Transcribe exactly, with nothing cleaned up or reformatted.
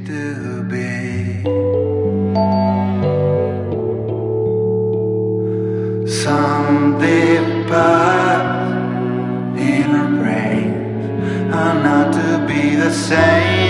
to be. Some deep paths in our brains are not to be the same.